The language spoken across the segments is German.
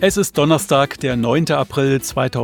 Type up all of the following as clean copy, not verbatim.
Es ist Donnerstag, der 9. April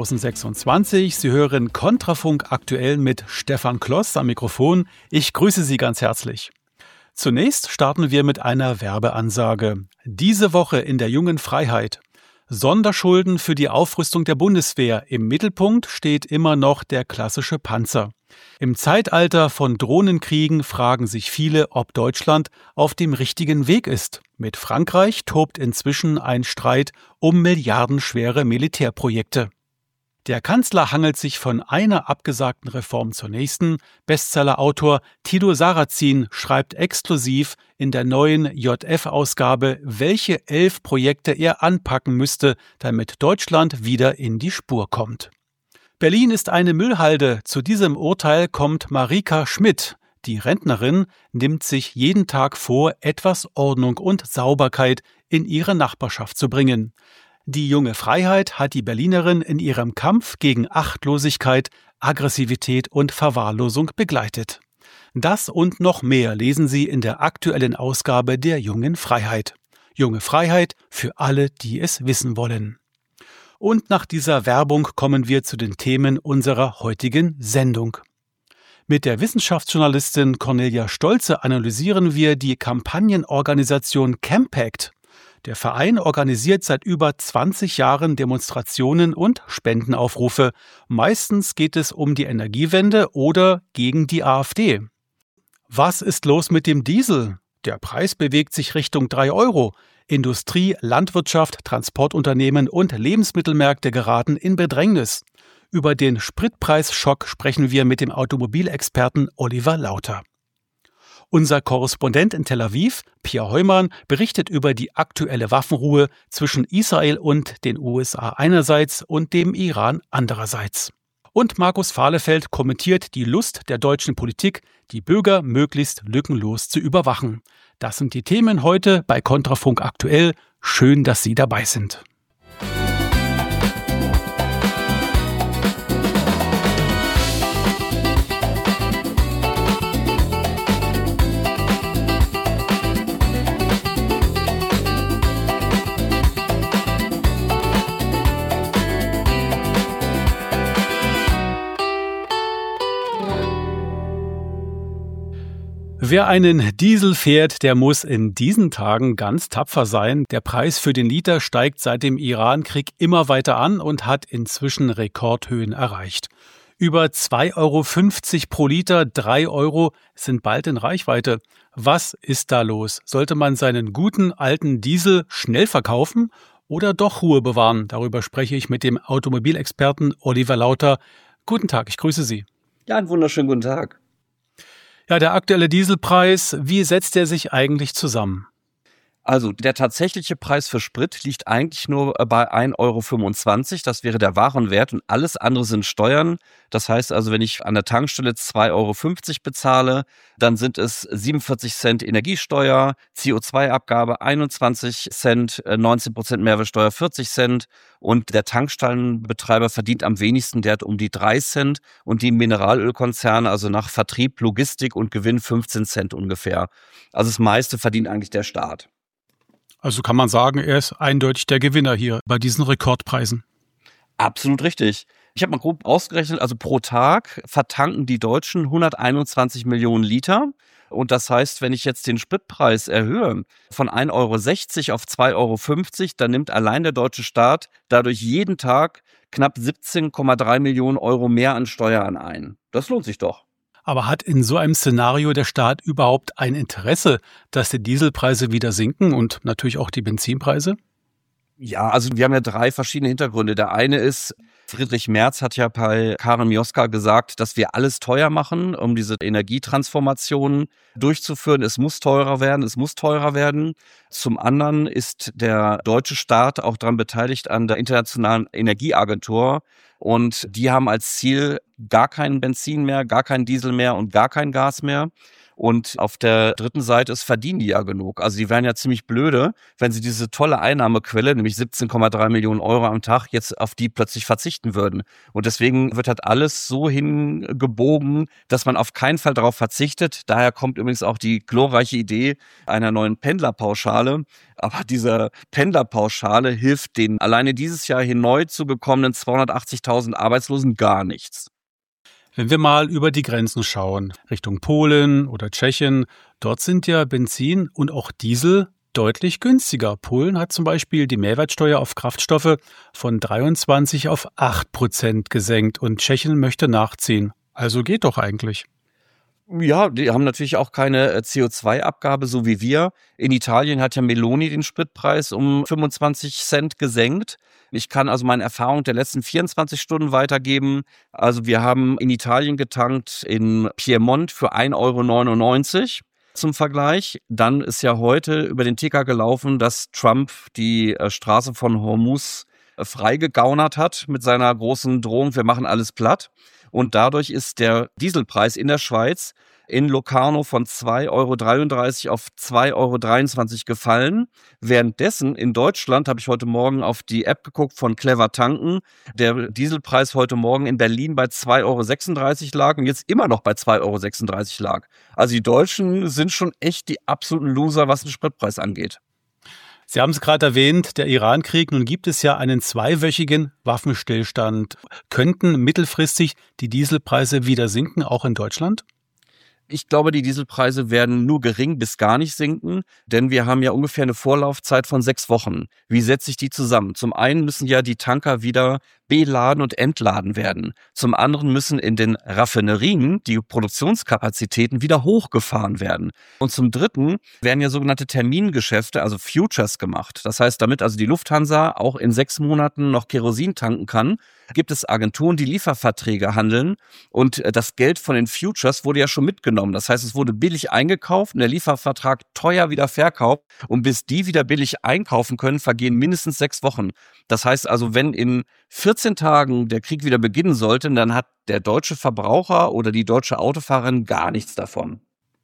2026. Sie hören Kontrafunk aktuell mit Stefan Kloss am Mikrofon. Ich grüße Sie ganz herzlich. Zunächst starten wir mit einer Werbeansage. Diese Woche in der Jungen Freiheit. Sonderschulden für die Aufrüstung der Bundeswehr. Im Mittelpunkt steht immer noch der klassische Panzer. Im Zeitalter von Drohnenkriegen fragen sich viele, ob Deutschland auf dem richtigen Weg ist. Mit Frankreich tobt inzwischen ein Streit um milliardenschwere Militärprojekte. Der Kanzler hangelt sich von einer abgesagten Reform zur nächsten. Bestsellerautor Thilo Sarrazin schreibt exklusiv in der neuen JF-Ausgabe, welche 11 Projekte er anpacken müsste, damit Deutschland wieder in die Spur kommt. Berlin ist eine Müllhalde. Zu diesem Urteil kommt Marika Schmidt. Die Rentnerin nimmt sich jeden Tag vor, etwas Ordnung und Sauberkeit in ihre Nachbarschaft zu bringen. Die Junge Freiheit hat die Berlinerin in ihrem Kampf gegen Achtlosigkeit, Aggressivität und Verwahrlosung begleitet. Das und noch mehr lesen Sie in der aktuellen Ausgabe der Jungen Freiheit. Junge Freiheit für alle, die es wissen wollen. Und nach dieser Werbung kommen wir zu den Themen unserer heutigen Sendung. Mit der Wissenschaftsjournalistin Cornelia Stolze analysieren wir die Kampagnenorganisation Campact. Der Verein organisiert seit über 20 Jahren Demonstrationen und Spendenaufrufe. Meistens geht es um die Energiewende oder gegen die AfD. Was ist los mit dem Diesel? Der Preis bewegt sich Richtung 3 Euro. Industrie, Landwirtschaft, Transportunternehmen und Lebensmittelmärkte geraten in Bedrängnis. Über den Spritpreisschock sprechen wir mit dem Automobilexperten Oliver Lauter. Unser Korrespondent in Tel Aviv, Pierre Heumann, berichtet über die aktuelle Waffenruhe zwischen Israel und den USA einerseits und dem Iran andererseits. Und Markus Fahlefeld kommentiert die Lust der deutschen Politik, die Bürger möglichst lückenlos zu überwachen. Das sind die Themen heute bei Kontrafunk aktuell. Schön, dass Sie dabei sind. Wer einen Diesel fährt, der muss in diesen Tagen ganz tapfer sein. Der Preis für den Liter steigt seit dem Iran-Krieg immer weiter an und hat inzwischen Rekordhöhen erreicht. Über 2,50 Euro pro Liter, 3 Euro sind bald in Reichweite. Was ist da los? Sollte man seinen guten alten Diesel schnell verkaufen oder doch Ruhe bewahren? Darüber spreche ich mit dem Automobilexperten Oliver Lauter. Guten Tag, ich grüße Sie. Ja, einen wunderschönen guten Tag. Ja, der aktuelle Dieselpreis, wie setzt er sich eigentlich zusammen? Also der tatsächliche Preis für Sprit liegt eigentlich nur bei 1,25 Euro. Das wäre der Warenwert und alles andere sind Steuern. Das heißt also, wenn ich an der Tankstelle 2,50 Euro bezahle, dann sind es 47 Cent Energiesteuer, CO2-Abgabe 21 Cent, 19% Mehrwertsteuer 40 Cent und der Tankstellenbetreiber verdient am wenigsten, der hat um die 3 Cent und die Mineralölkonzerne, also nach Vertrieb, Logistik und Gewinn 15 Cent ungefähr. Also das meiste verdient eigentlich der Staat. Also kann man sagen, er ist eindeutig der Gewinner hier bei diesen Rekordpreisen. Absolut richtig. Ich habe mal grob ausgerechnet, also pro Tag vertanken die Deutschen 121 Millionen Liter. Und das heißt, wenn ich jetzt den Spritpreis erhöhe von 1,60 Euro auf 2,50 Euro, dann nimmt allein der deutsche Staat dadurch jeden Tag knapp 17,3 Millionen Euro mehr an Steuern ein. Das lohnt sich doch. Aber hat in so einem Szenario der Staat überhaupt ein Interesse, dass die Dieselpreise wieder sinken und natürlich auch die Benzinpreise? Ja, also wir haben ja 3 verschiedene Hintergründe. Der eine ist, Friedrich Merz hat ja bei Karin Mioska gesagt, dass wir alles teuer machen, um diese Energietransformation durchzuführen. Es muss teurer werden, es muss teurer werden. Zum anderen ist der deutsche Staat auch daran beteiligt an der Internationalen Energieagentur. Und die haben als Ziel gar kein Benzin mehr, gar kein Diesel mehr und gar kein Gas mehr. Und auf der dritten Seite verdienen die ja genug. Also die wären ja ziemlich blöde, wenn sie diese tolle Einnahmequelle, nämlich 17,3 Millionen Euro am Tag, jetzt auf die plötzlich verzichten würden. Und deswegen wird halt alles so hingebogen, dass man auf keinen Fall darauf verzichtet. Daher kommt übrigens auch die glorreiche Idee einer neuen Pendlerpauschale. Aber diese Pendlerpauschale hilft den alleine dieses Jahr hier neu zugekommenen 280.000 Arbeitslosen gar nichts. Wenn wir mal über die Grenzen schauen, Richtung Polen oder Tschechien, dort sind ja Benzin und auch Diesel deutlich günstiger. Polen hat zum Beispiel die Mehrwertsteuer auf Kraftstoffe von 23 auf 8% gesenkt und Tschechien möchte nachziehen. Also geht doch eigentlich. Ja, die haben natürlich auch keine CO2-Abgabe, so wie wir. In Italien hat ja Meloni den Spritpreis um 25 Cent gesenkt. Ich kann also meine Erfahrung der letzten 24 Stunden weitergeben. Also wir haben in Italien getankt in Piemont für 1,99 € zum Vergleich. Dann ist ja heute über den Ticker gelaufen, dass Trump die Straße von Hormuz freigegaunert hat mit seiner großen Drohung, wir machen alles platt. Und dadurch ist der Dieselpreis in der Schweiz in Locarno von 2,33 € auf 2,23 € gefallen. Währenddessen in Deutschland, habe ich heute Morgen auf die App geguckt von Clever Tanken, der Dieselpreis heute Morgen in Berlin bei 2,36 € lag und jetzt immer noch bei 2,36 € lag. Also die Deutschen sind schon echt die absoluten Loser, was den Spritpreis angeht. Sie haben es gerade erwähnt, der Iran-Krieg. Nun gibt es ja einen 2-wöchigen Waffenstillstand. Könnten mittelfristig die Dieselpreise wieder sinken, auch in Deutschland? Ich glaube, die Dieselpreise werden nur gering bis gar nicht sinken, denn wir haben ja ungefähr eine Vorlaufzeit von 6 Wochen. Wie setze ich die zusammen? Zum einen müssen ja die Tanker wieder beladen und entladen werden. Zum anderen müssen in den Raffinerien die Produktionskapazitäten wieder hochgefahren werden. Und zum dritten werden ja sogenannte Termingeschäfte, also Futures gemacht. Das heißt, damit also die Lufthansa auch in 6 Monaten noch Kerosin tanken kann, gibt es Agenturen, die Lieferverträge handeln und das Geld von den Futures wurde ja schon mitgenommen. Das heißt, es wurde billig eingekauft und der Liefervertrag teuer wieder verkauft und bis die wieder billig einkaufen können, vergehen mindestens 6 Wochen. Das heißt also, wenn in 14 Tagen der Krieg wieder beginnen sollte, dann hat der deutsche Verbraucher oder die deutsche Autofahrerin gar nichts davon.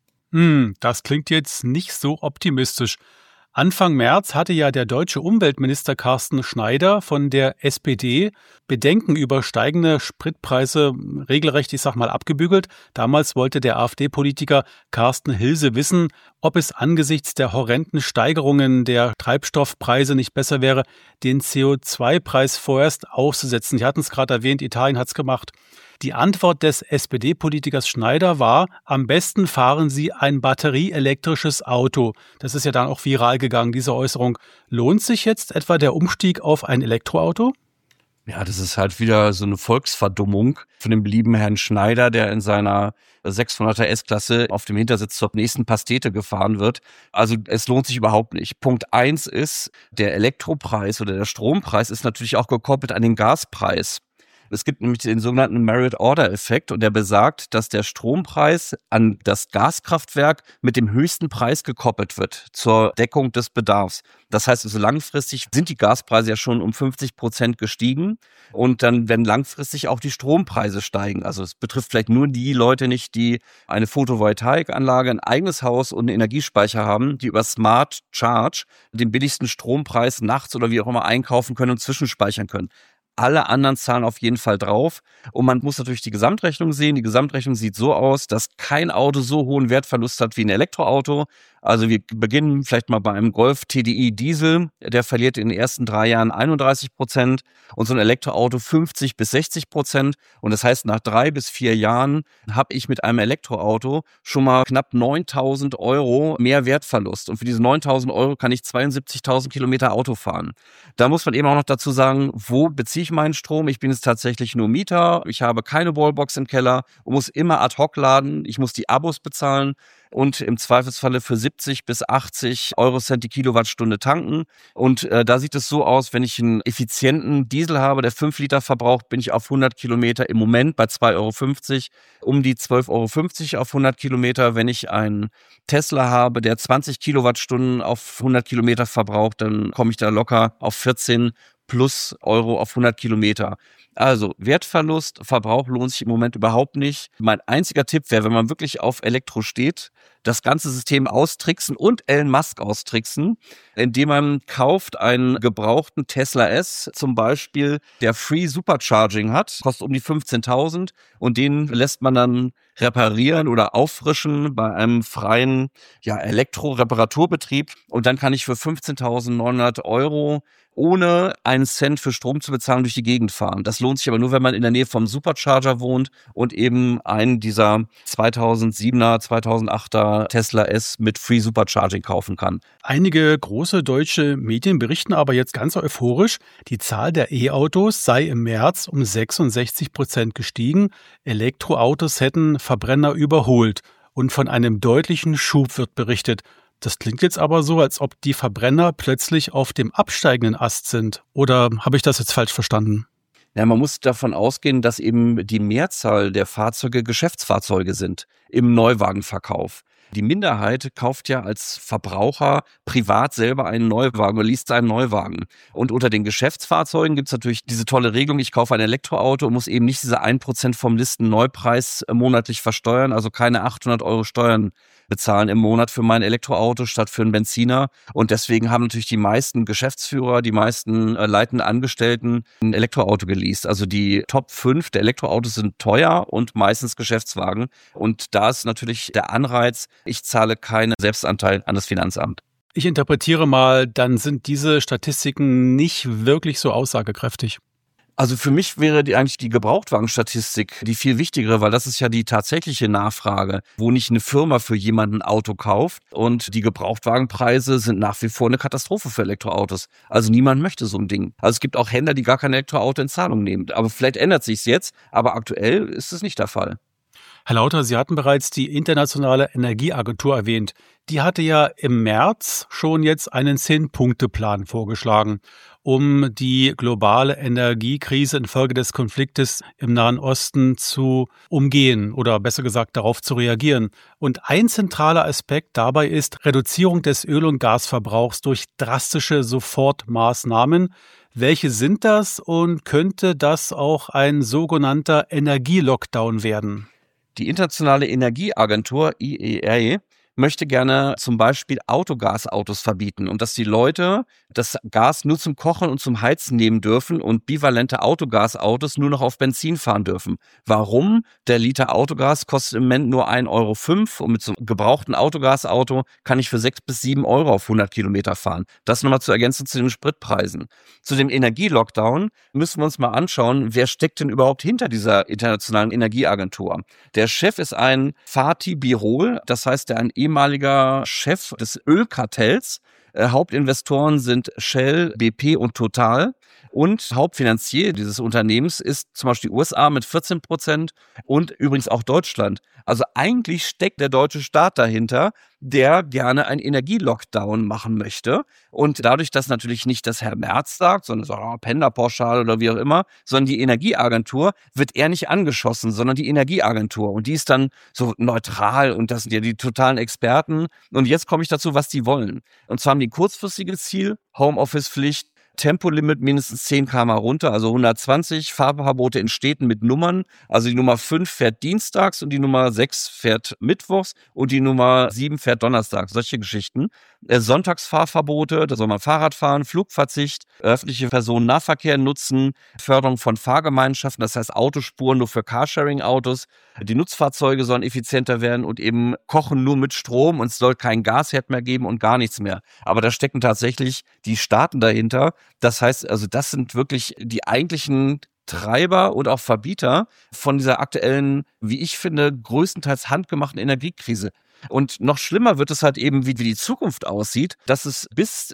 Das klingt jetzt nicht so optimistisch. Anfang März hatte ja der deutsche Umweltminister Carsten Schneider von der SPD Bedenken über steigende Spritpreise regelrecht, ich sag mal, abgebügelt. Damals wollte der AfD-Politiker Carsten Hilse wissen, ob es angesichts der horrenden Steigerungen der Treibstoffpreise nicht besser wäre, den CO2-Preis vorerst auszusetzen. Sie hatten es gerade erwähnt, Italien hat es gemacht. Die Antwort des SPD-Politikers Schneider war, am besten fahren Sie ein batterieelektrisches Auto. Das ist ja dann auch viral gegangen, diese Äußerung. Lohnt sich jetzt etwa der Umstieg auf ein Elektroauto? Ja, das ist halt wieder so eine Volksverdummung von dem lieben Herrn Schneider, der in seiner 600er S-Klasse auf dem Hintersitz zur nächsten Pastete gefahren wird. Also es lohnt sich überhaupt nicht. Punkt 1 ist, der Elektropreis oder der Strompreis ist natürlich auch gekoppelt an den Gaspreis. Es gibt nämlich den sogenannten Merit-Order-Effekt und der besagt, dass der Strompreis an das Gaskraftwerk mit dem höchsten Preis gekoppelt wird zur Deckung des Bedarfs. Das heißt also langfristig sind die Gaspreise ja schon um 50% gestiegen und dann werden langfristig auch die Strompreise steigen. Also es betrifft vielleicht nur die Leute nicht, die eine Photovoltaikanlage, ein eigenes Haus und einen Energiespeicher haben, die über Smart Charge den billigsten Strompreis nachts oder wie auch immer einkaufen können und zwischenspeichern können. Alle anderen zahlen auf jeden Fall drauf. Und man muss natürlich die Gesamtrechnung sehen. Die Gesamtrechnung sieht so aus, dass kein Auto so hohen Wertverlust hat wie ein Elektroauto. Also wir beginnen vielleicht mal bei einem Golf TDI Diesel. Der verliert in den ersten 3 Jahren 31% und so ein Elektroauto 50-60%. Und das heißt, nach 3 bis 4 Jahren habe ich mit einem Elektroauto schon mal knapp 9.000 € mehr Wertverlust. Und für diese 9.000 € kann ich 72.000 Kilometer Auto fahren. Da muss man eben auch noch dazu sagen, wo beziehe ich meinen Strom? Ich bin jetzt tatsächlich nur Mieter. Ich habe keine Wallbox im Keller und muss immer ad hoc laden. Ich muss die Abos bezahlen und im Zweifelsfalle für 70 bis 80 Eurocent die Kilowattstunde tanken. Und da sieht es so aus, wenn ich einen effizienten Diesel habe, der 5 Liter verbraucht, bin ich auf 100 Kilometer im Moment bei 2,50 €, um die 12,50 € auf 100 Kilometer. Wenn ich einen Tesla habe, der 20 Kilowattstunden auf 100 Kilometer verbraucht, dann komme ich da locker auf 14 plus Euro auf 100 Kilometer. Also Wertverlust, Verbrauch lohnt sich im Moment überhaupt nicht. Mein einziger Tipp wäre, wenn man wirklich auf Elektro steht, das ganze System austricksen und Elon Musk austricksen, indem man kauft einen gebrauchten Tesla S zum Beispiel, der Free Supercharging hat, kostet um die 15.000 und den lässt man dann reparieren oder auffrischen bei einem freien Elektro-Reparaturbetrieb und dann kann ich für 15.900 € ohne einen Cent für Strom zu bezahlen durch die Gegend fahren. Das lohnt sich aber nur, wenn man in der Nähe vom Supercharger wohnt und eben einen dieser 2007er, 2008er Tesla S mit Free Supercharging kaufen kann. Einige große deutsche Medien berichten aber jetzt ganz euphorisch, die Zahl der E-Autos sei im März um 66% gestiegen, Elektroautos hätten Verbrenner überholt und von einem deutlichen Schub wird berichtet. Das klingt jetzt aber so, als ob die Verbrenner plötzlich auf dem absteigenden Ast sind. Oder habe ich das jetzt falsch verstanden? Ja, man muss davon ausgehen, dass eben die Mehrzahl der Fahrzeuge Geschäftsfahrzeuge sind im Neuwagenverkauf. Die Minderheit kauft ja als Verbraucher privat selber einen Neuwagen oder liest einen Neuwagen. Und unter den Geschäftsfahrzeugen gibt es natürlich diese tolle Regelung, ich kaufe ein Elektroauto und muss eben nicht diese 1% vom Listenneupreis monatlich versteuern, also keine 800 € Steuern bezahlen im Monat für mein Elektroauto statt für einen Benziner. Und deswegen haben natürlich die meisten Geschäftsführer, die meisten leitenden Angestellten ein Elektroauto geleast. Also die Top 5 der Elektroautos sind teuer und meistens Geschäftswagen. Und da ist natürlich der Anreiz, ich zahle keinen Selbstanteil an das Finanzamt. Ich interpretiere mal, dann sind diese Statistiken nicht wirklich so aussagekräftig. Also für mich wäre eigentlich die Gebrauchtwagenstatistik die viel wichtigere, weil das ist ja die tatsächliche Nachfrage, wo nicht eine Firma für jemanden ein Auto kauft. Und die Gebrauchtwagenpreise sind nach wie vor eine Katastrophe für Elektroautos. Also niemand möchte so ein Ding. Also es gibt auch Händler, die gar kein Elektroauto in Zahlung nehmen. Aber vielleicht ändert sich's jetzt, aber aktuell ist es nicht der Fall. Herr Lauter, Sie hatten bereits die Internationale Energieagentur erwähnt. Die hatte ja im März schon jetzt einen 10-Punkte-Plan vorgeschlagen, um die globale Energiekrise infolge des Konfliktes im Nahen Osten zu umgehen oder besser gesagt darauf zu reagieren. Und ein zentraler Aspekt dabei ist Reduzierung des Öl- und Gasverbrauchs durch drastische Sofortmaßnahmen. Welche sind das und könnte das auch ein sogenannter Energielockdown werden? Die Internationale Energieagentur IEA möchte gerne zum Beispiel Autogasautos verbieten und dass die Leute das Gas nur zum Kochen und zum Heizen nehmen dürfen und bivalente Autogasautos nur noch auf Benzin fahren dürfen. Warum? Der Liter Autogas kostet im Moment nur 1,05 € und mit so einem gebrauchten Autogasauto kann ich für 6 bis 7 € auf 100 Kilometer fahren. Das nochmal zur Ergänzung zu den Spritpreisen. Zu dem Energielockdown müssen wir uns mal anschauen, wer steckt denn überhaupt hinter dieser Internationalen Energieagentur. Der Chef ist ein Fatih Birol, das heißt, ein ehemaliger Chef des Ölkartells. Hauptinvestoren sind Shell, BP und Total. Und Hauptfinanzier dieses Unternehmens ist zum Beispiel die USA mit 14% und übrigens auch Deutschland. Also eigentlich steckt der deutsche Staat dahinter, der gerne einen Energielockdown machen möchte. Und dadurch, dass natürlich nicht das Herr Merz sagt, sondern so Pendlerpauschale oder wie auch immer, sondern die Energieagentur, wird er nicht angeschossen, sondern die Energieagentur. Und die ist dann so neutral und das sind ja die totalen Experten. Und jetzt komme ich dazu, was die wollen. Und zwar haben die ein kurzfristiges Ziel, Homeoffice-Pflicht, Tempolimit mindestens 10 km/h runter, also 120, Fahrverbote in Städten mit Nummern. Also die Nummer 5 fährt dienstags und die Nummer 6 fährt mittwochs und die Nummer 7 fährt donnerstags. Solche Geschichten. Sonntagsfahrverbote, da soll man Fahrrad fahren, Flugverzicht, öffentliche Personennahverkehr nutzen, Förderung von Fahrgemeinschaften, das heißt Autospuren nur für Carsharing-Autos. Die Nutzfahrzeuge sollen effizienter werden und eben kochen nur mit Strom und es soll kein Gasherd mehr geben und gar nichts mehr. Aber da stecken tatsächlich die Staaten dahinter. Das heißt, also das sind wirklich die eigentlichen Treiber und auch Verbieter von dieser aktuellen, wie ich finde, größtenteils handgemachten Energiekrise. Und noch schlimmer wird es halt eben, wie die Zukunft aussieht, dass es bis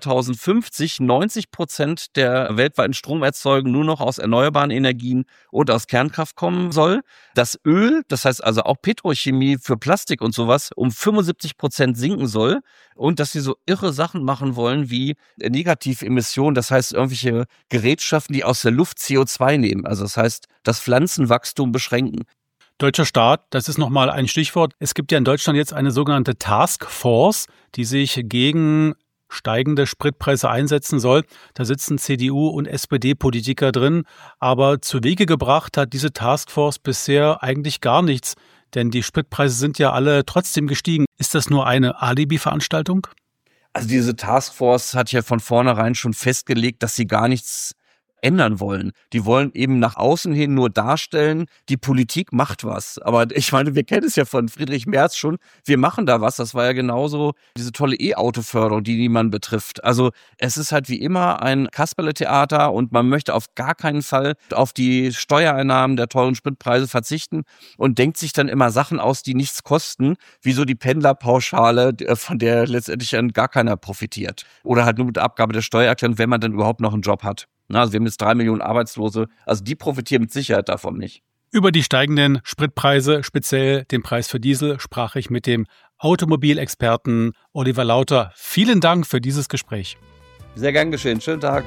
2050 90% der weltweiten Stromerzeugung nur noch aus erneuerbaren Energien und aus Kernkraft kommen soll. Das Öl, das heißt also auch Petrochemie für Plastik und sowas, um 75% sinken soll. Und dass sie so irre Sachen machen wollen wie Negativemissionen, das heißt irgendwelche Gerätschaften, die aus der Luft CO2 nehmen. Also das heißt, das Pflanzenwachstum beschränken. Deutscher Staat, das ist nochmal ein Stichwort. Es gibt ja in Deutschland jetzt eine sogenannte Taskforce, die sich gegen steigende Spritpreise einsetzen soll. Da sitzen CDU- und SPD-Politiker drin. Aber zu Wege gebracht hat diese Taskforce bisher eigentlich gar nichts. Denn die Spritpreise sind ja alle trotzdem gestiegen. Ist das nur eine Alibi-Veranstaltung? Also diese Taskforce hat ja von vornherein schon festgelegt, dass sie gar nichts ändern wollen. Die wollen eben nach außen hin nur darstellen, die Politik macht was. Aber ich meine, wir kennen es ja von Friedrich Merz schon, wir machen da was. Das war ja genauso diese tolle E-Auto-Förderung, die niemanden betrifft. Also es ist halt wie immer ein Kasperle-Theater und man möchte auf gar keinen Fall auf die Steuereinnahmen der teuren Spritpreise verzichten und denkt sich dann immer Sachen aus, die nichts kosten, wie so die Pendlerpauschale, von der letztendlich dann gar keiner profitiert. Oder halt nur mit Abgabe der Steuererklärung, wenn man dann überhaupt noch einen Job hat. Also wir haben jetzt 3 Millionen Arbeitslose, also die profitieren mit Sicherheit davon nicht. Über die steigenden Spritpreise, speziell den Preis für Diesel, sprach ich mit dem Automobilexperten Oliver Lauter. Vielen Dank für dieses Gespräch. Sehr gern geschehen. Schönen Tag.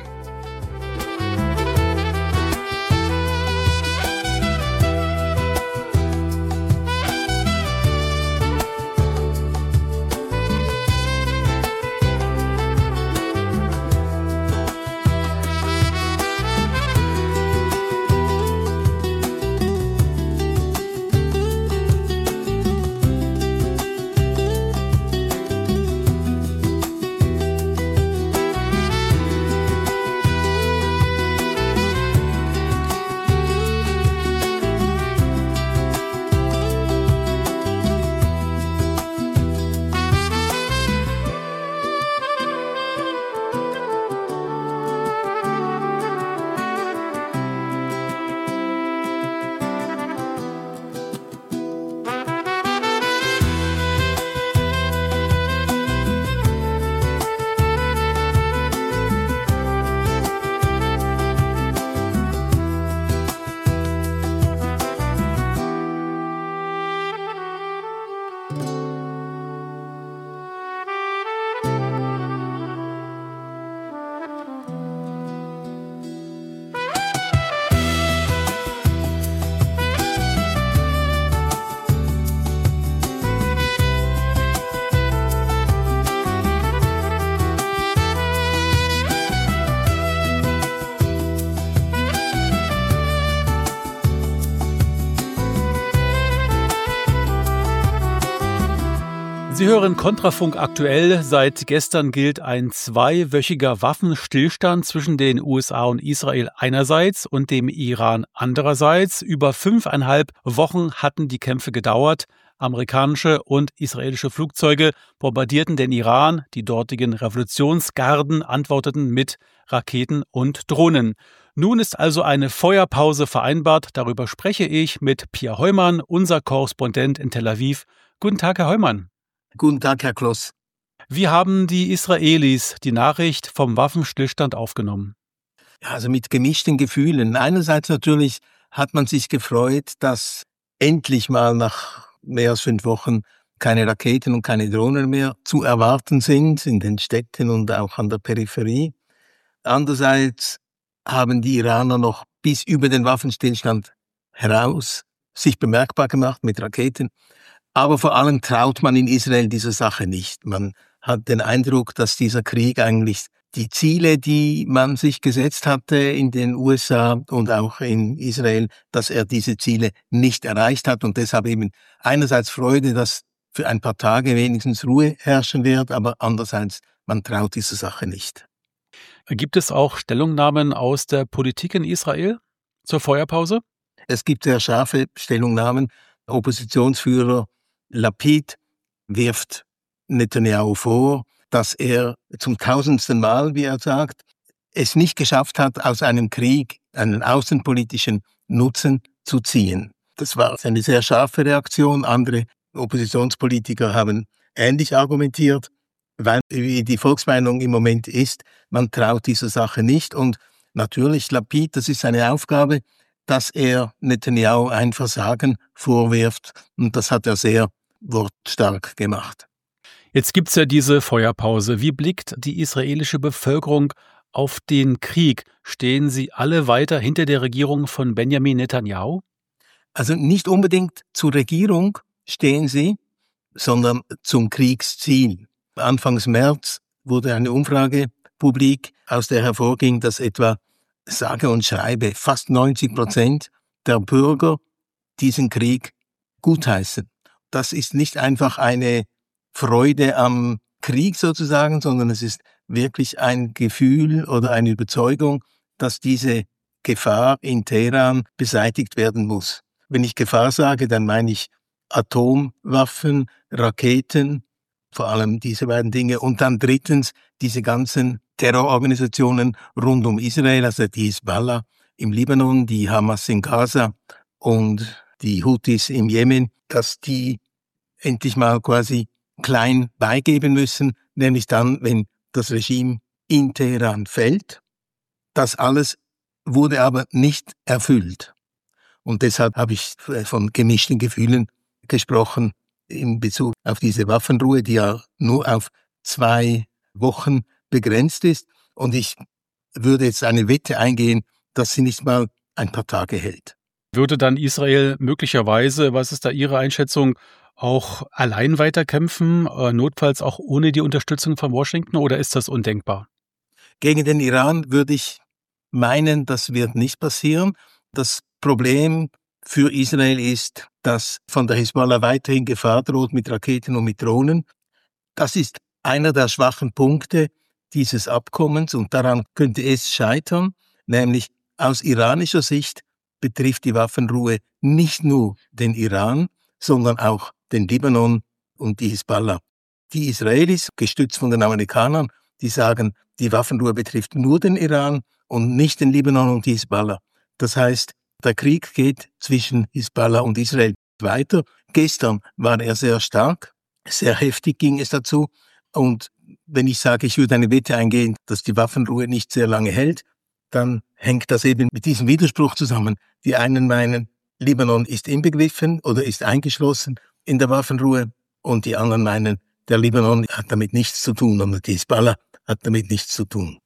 Sie hören Kontrafunk aktuell. Seit gestern gilt ein 2-wöchiger Waffenstillstand zwischen den USA und Israel einerseits und dem Iran andererseits. Über 5,5 Wochen hatten die Kämpfe gedauert. Amerikanische und israelische Flugzeuge bombardierten den Iran. Die dortigen Revolutionsgarden antworteten mit Raketen und Drohnen. Nun ist also eine Feuerpause vereinbart. Darüber spreche ich mit Pia Heumann, unser Korrespondent in Tel Aviv. Guten Tag, Herr Heumann. Guten Tag, Herr Kloss. Wie haben die Israelis die Nachricht vom Waffenstillstand aufgenommen? Ja, also mit gemischten Gefühlen. Einerseits natürlich hat man sich gefreut, dass endlich mal nach mehr als 5 Wochen keine Raketen und keine Drohnen mehr zu erwarten sind in den Städten und auch an der Peripherie. Andererseits haben die Iraner noch bis über den Waffenstillstand heraus sich bemerkbar gemacht mit Raketen. Aber vor allem traut man in Israel dieser Sache nicht. Man hat den Eindruck, dass dieser Krieg eigentlich die Ziele, die man sich gesetzt hatte in den USA und auch in Israel, dass er diese Ziele nicht erreicht hat und deshalb eben einerseits Freude, dass für ein paar Tage wenigstens Ruhe herrschen wird, aber andererseits, man traut dieser Sache nicht. Gibt es auch Stellungnahmen aus der Politik in Israel zur Feuerpause? Es gibt sehr scharfe Stellungnahmen. Oppositionsführer Lapid wirft Netanyahu vor, dass er zum 1000. Mal, wie er sagt, es nicht geschafft hat, aus einem Krieg einen außenpolitischen Nutzen zu ziehen. Das war eine sehr scharfe Reaktion. Andere Oppositionspolitiker haben ähnlich argumentiert, weil wie die Volksmeinung im Moment ist, man traut dieser Sache nicht. Und natürlich Lapid, das ist seine Aufgabe, dass er Netanyahu ein Versagen vorwirft. Und das hat er sehr wortstark gemacht. Jetzt gibt es ja diese Feuerpause. Wie blickt die israelische Bevölkerung auf den Krieg? Stehen sie alle weiter hinter der Regierung von Benjamin Netanyahu? Also nicht unbedingt zur Regierung stehen sie, sondern zum Kriegsziel. Anfangs März wurde eine Umfrage publik, aus der hervorging, dass etwa sage und schreibe fast 90% der Bürger diesen Krieg gutheißen. Das ist nicht einfach eine Freude am Krieg sozusagen, sondern es ist wirklich ein Gefühl oder eine Überzeugung, dass diese Gefahr in Teheran beseitigt werden muss. Wenn ich Gefahr sage, dann meine ich Atomwaffen, Raketen, vor allem diese beiden Dinge. Und dann drittens diese ganzen Terrororganisationen rund um Israel, also die Hisbollah im Libanon, die Hamas in Gaza und die Houthis im Jemen, dass die endlich mal quasi klein beigeben müssen, nämlich dann, wenn das Regime in Teheran fällt. Das alles wurde aber nicht erfüllt. Und deshalb habe ich von gemischten Gefühlen gesprochen in Bezug auf diese Waffenruhe, die ja nur auf 2 Wochen begrenzt ist. Und ich würde jetzt eine Wette eingehen, dass sie nicht mal ein paar Tage hält. Würde dann Israel möglicherweise, was ist da Ihre Einschätzung, auch allein weiterkämpfen, notfalls auch ohne die Unterstützung von Washington, oder ist das undenkbar? Gegen den Iran würde ich meinen, das wird nicht passieren. Das Problem für Israel ist, dass von der Hisbollah weiterhin Gefahr droht mit Raketen und mit Drohnen. Das ist einer der schwachen Punkte dieses Abkommens und daran könnte es scheitern, nämlich aus iranischer Sicht betrifft die Waffenruhe nicht nur den Iran, sondern auch den Libanon und die Hisbollah. Die Israelis, gestützt von den Amerikanern, die sagen, die Waffenruhe betrifft nur den Iran und nicht den Libanon und die Hisbollah. Das heißt, der Krieg geht zwischen Hisbollah und Israel weiter. Gestern war er sehr stark, sehr heftig ging es dazu. Und wenn ich sage, ich würde eine Wette eingehen, dass die Waffenruhe nicht sehr lange hält, dann hängt das eben mit diesem Widerspruch zusammen. Die einen meinen, Libanon ist inbegriffen oder ist eingeschlossen in der Waffenruhe und die anderen meinen, der Libanon hat damit nichts zu tun und die Hisbollah hat damit nichts zu tun.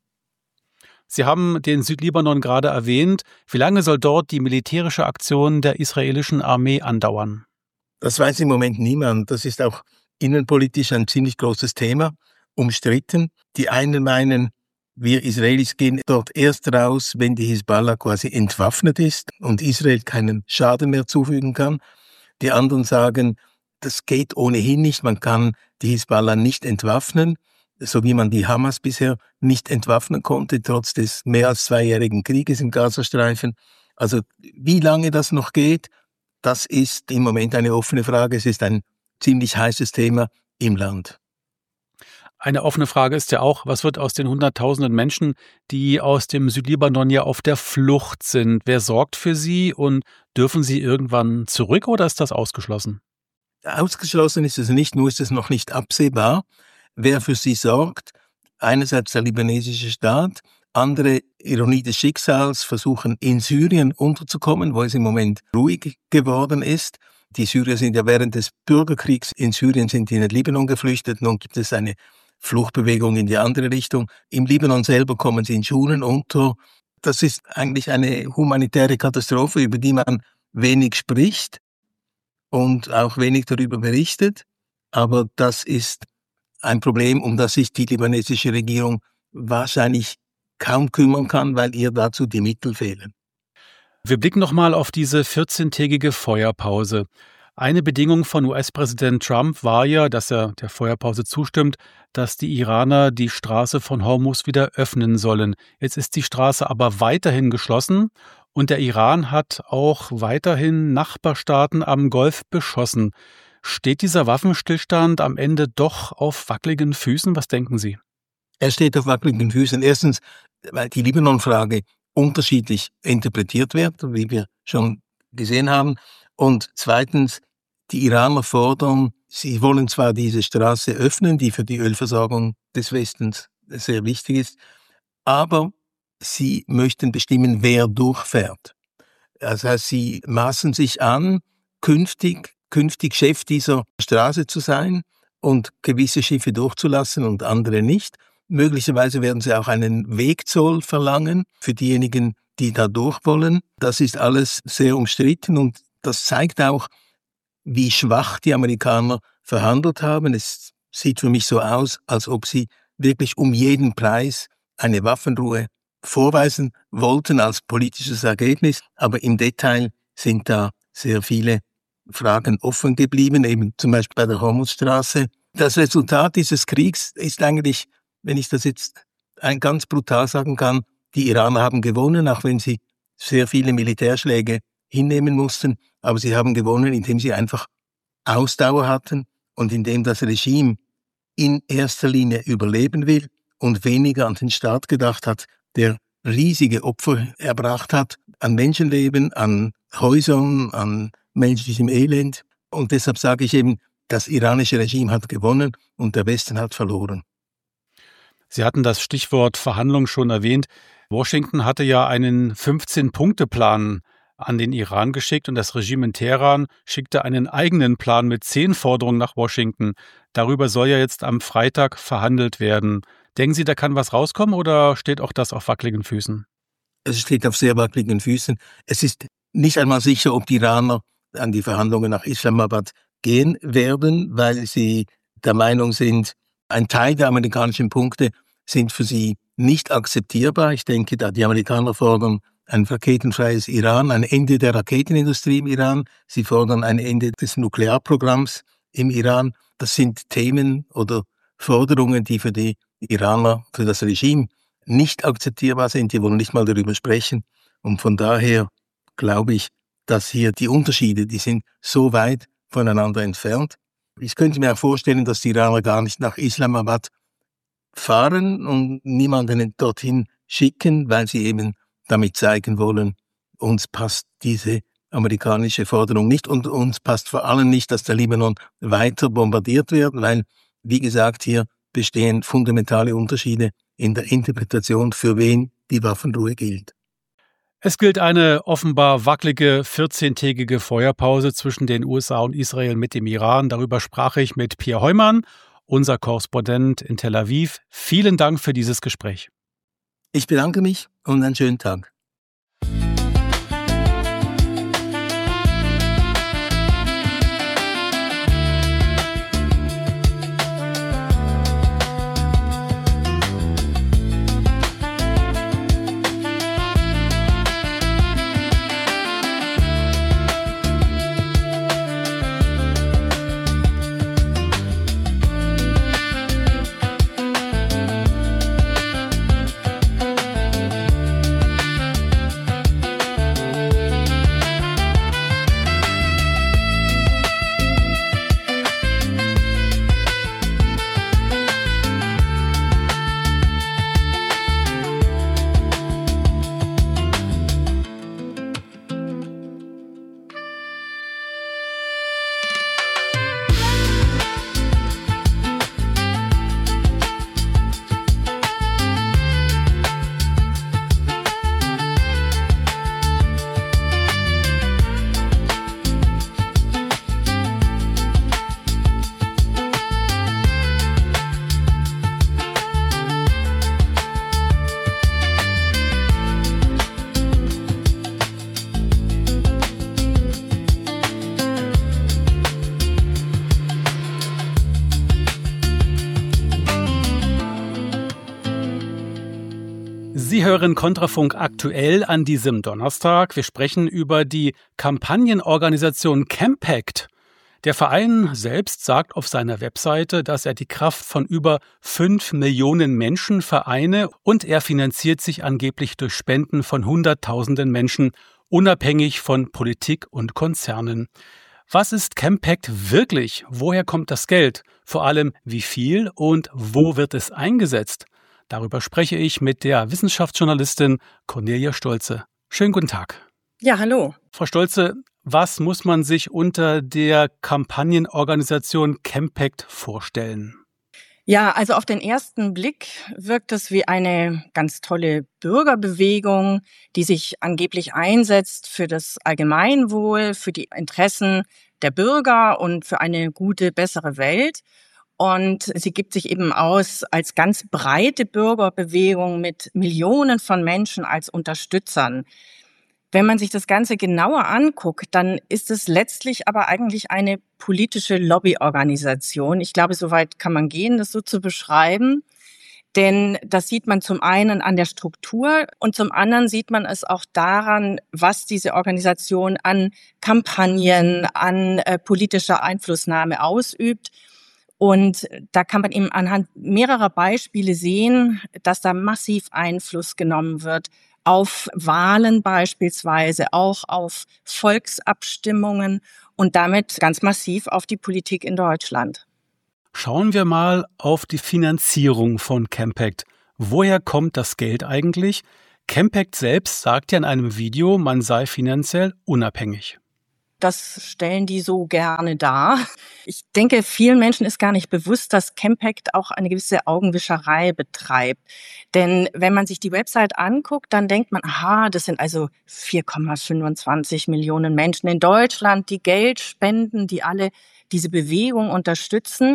Sie haben den Südlibanon gerade erwähnt. Wie lange soll dort die militärische Aktion der israelischen Armee andauern? Das weiß im Moment niemand. Das ist auch innenpolitisch ein ziemlich großes Thema, umstritten. Die einen meinen, wir Israelis gehen dort erst raus, wenn die Hisbollah quasi entwaffnet ist und Israel keinen Schaden mehr zufügen kann. Die anderen sagen, das geht ohnehin nicht. Man kann die Hisbollah nicht entwaffnen, so wie man die Hamas bisher nicht entwaffnen konnte, trotz des mehr als 2-jährigen Krieges im Gazastreifen. Also wie lange das noch geht, das ist im Moment eine offene Frage. Es ist ein ziemlich heißes Thema im Land. Eine offene Frage ist ja auch, was wird aus den Hunderttausenden Menschen, die aus dem Südlibanon ja auf der Flucht sind? Wer sorgt für sie und dürfen sie irgendwann zurück oder ist das ausgeschlossen? Ausgeschlossen ist es nicht, nur ist es noch nicht absehbar, wer für sie sorgt. Einerseits der libanesische Staat, andere, Ironie des Schicksals, versuchen in Syrien unterzukommen, wo es im Moment ruhig geworden ist. Die Syrer sind ja während des Bürgerkriegs in Syrien sind in den Libanon geflüchtet. Nun gibt es eine Fluchtbewegung in die andere Richtung. Im Libanon selber kommen sie in Schulen unter. Das ist eigentlich eine humanitäre Katastrophe, über die man wenig spricht und auch wenig darüber berichtet. Aber das ist ein Problem, um das sich die libanesische Regierung wahrscheinlich kaum kümmern kann, weil ihr dazu die Mittel fehlen. Wir blicken nochmal auf diese 14-tägige Feuerpause. Eine Bedingung von US-Präsident Trump war ja, dass er der Feuerpause zustimmt, dass die Iraner die Straße von Hormuz wieder öffnen sollen. Jetzt ist die Straße aber weiterhin geschlossen und der Iran hat auch weiterhin Nachbarstaaten am Golf beschossen. Steht dieser Waffenstillstand am Ende doch auf wackeligen Füßen? Was denken Sie? Er steht auf wackeligen Füßen. Erstens, weil die Libanon-Frage unterschiedlich interpretiert wird, wie wir schon gesehen haben. Und zweitens, die Iraner fordern, sie wollen zwar diese Straße öffnen, die für die Ölversorgung des Westens sehr wichtig ist, aber sie möchten bestimmen, wer durchfährt. Das heißt, sie maßen sich an, künftig Chef dieser Straße zu sein und gewisse Schiffe durchzulassen und andere nicht. Möglicherweise werden sie auch einen Wegzoll verlangen für diejenigen, die da durch wollen. Das ist alles sehr umstritten und das zeigt auch, wie schwach die Amerikaner verhandelt haben. Es sieht für mich so aus, als ob sie wirklich um jeden Preis eine Waffenruhe vorweisen wollten als politisches Ergebnis, aber im Detail sind da sehr viele Fragen offen geblieben, eben zum Beispiel bei der Hormuzstraße. Das Resultat dieses Kriegs ist eigentlich, wenn ich das jetzt ganz brutal sagen kann, die Iraner haben gewonnen, auch wenn sie sehr viele Militärschläge hinnehmen mussten, aber sie haben gewonnen, indem sie einfach Ausdauer hatten und indem das Regime in erster Linie überleben will und weniger an den Staat gedacht hat, der riesige Opfer erbracht hat an Menschenleben, an Häusern, an menschlichem Elend. Und deshalb sage ich eben, das iranische Regime hat gewonnen und der Westen hat verloren. Sie hatten das Stichwort Verhandlungen schon erwähnt. Washington hatte ja einen 15-Punkte-Plan an den Iran geschickt und das Regime in Teheran schickte einen eigenen Plan mit 10 Forderungen nach Washington. Darüber soll ja jetzt am Freitag verhandelt werden. Denken Sie, da kann was rauskommen oder steht auch das auf wackeligen Füßen? Es steht auf sehr wackeligen Füßen. Es ist nicht einmal sicher, ob die Iraner an die Verhandlungen nach Islamabad gehen werden, weil sie der Meinung sind, ein Teil der amerikanischen Punkte sind für sie nicht akzeptierbar. Ich denke, da die Amerikaner fordern ein raketenfreies Iran, ein Ende der Raketenindustrie im Iran. Sie fordern ein Ende des Nuklearprogramms im Iran. Das sind Themen oder Forderungen, die für die Iraner, für das Regime nicht akzeptierbar sind. Die wollen nicht mal darüber sprechen. Und von daher glaube ich, dass hier die Unterschiede, die sind so weit voneinander entfernt. Ich könnte mir auch vorstellen, dass die Iraner gar nicht nach Islamabad fahren und niemanden dorthin schicken, weil sie eben damit zeigen wollen, uns passt diese amerikanische Forderung nicht und uns passt vor allem nicht, dass der Libanon weiter bombardiert wird, weil, wie gesagt, hier bestehen fundamentale Unterschiede in der Interpretation, für wen die Waffenruhe gilt. Es gilt eine offenbar wackelige 14-tägige Feuerpause zwischen den USA und Israel mit dem Iran. Darüber sprach ich mit Pierre Heumann, unser Korrespondent in Tel Aviv. Vielen Dank für dieses Gespräch. Ich bedanke mich und einen schönen Tag. Sie hören Kontrafunk aktuell an diesem Donnerstag. Wir sprechen über die Kampagnenorganisation Campact. Der Verein selbst sagt auf seiner Webseite, dass er die Kraft von über 5 Millionen Menschen vereine und er finanziert sich angeblich durch Spenden von Hunderttausenden Menschen, unabhängig von Politik und Konzernen. Was ist Campact wirklich? Woher kommt das Geld? Vor allem wie viel und wo wird es eingesetzt? Darüber spreche ich mit der Wissenschaftsjournalistin Cornelia Stolze. Schönen guten Tag. Ja, hallo. Frau Stolze, was muss man sich unter der Kampagnenorganisation Campact vorstellen? Ja, also auf den ersten Blick wirkt es wie eine ganz tolle Bürgerbewegung, die sich angeblich einsetzt für das Allgemeinwohl, für die Interessen der Bürger und für eine gute, bessere Welt. Und sie gibt sich eben aus als ganz breite Bürgerbewegung mit Millionen von Menschen als Unterstützern. Wenn man sich das Ganze genauer anguckt, dann ist es letztlich aber eigentlich eine politische Lobbyorganisation. Ich glaube, soweit kann man gehen, das so zu beschreiben. Denn das sieht man zum einen an der Struktur und zum anderen sieht man es auch daran, was diese Organisation an Kampagnen, an politischer Einflussnahme ausübt. Und da kann man eben anhand mehrerer Beispiele sehen, dass da massiv Einfluss genommen wird auf Wahlen beispielsweise, auch auf Volksabstimmungen und damit ganz massiv auf die Politik in Deutschland. Schauen wir mal auf die Finanzierung von Campact. Woher kommt das Geld eigentlich? Campact selbst sagt ja in einem Video, man sei finanziell unabhängig. Das stellen die so gerne dar. Ich denke, vielen Menschen ist gar nicht bewusst, dass Campact auch eine gewisse Augenwischerei betreibt. Denn wenn man sich die Website anguckt, dann denkt man, aha, das sind also 4,25 Millionen Menschen in Deutschland, die Geld spenden, die alle diese Bewegung unterstützen.